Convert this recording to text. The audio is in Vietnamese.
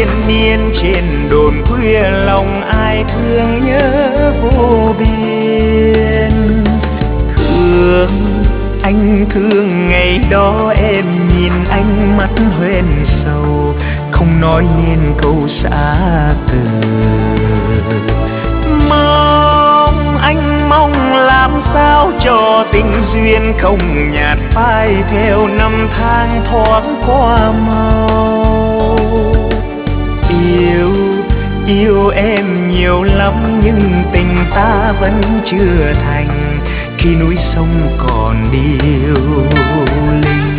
liên miên trên đồn khuya, lòng ai thương nhớ vô biên. Anh thương ngày đó em nhìn ánh mắt hoen sầu, không nói nên câu xã từ. Anh mong làm sao cho tình duyên không nhạt phai theo năm tháng thoáng qua mau. Yêu em nhiều lắm nhưng tình ta vẫn chưa thành, khi núi sông còn điêu linh.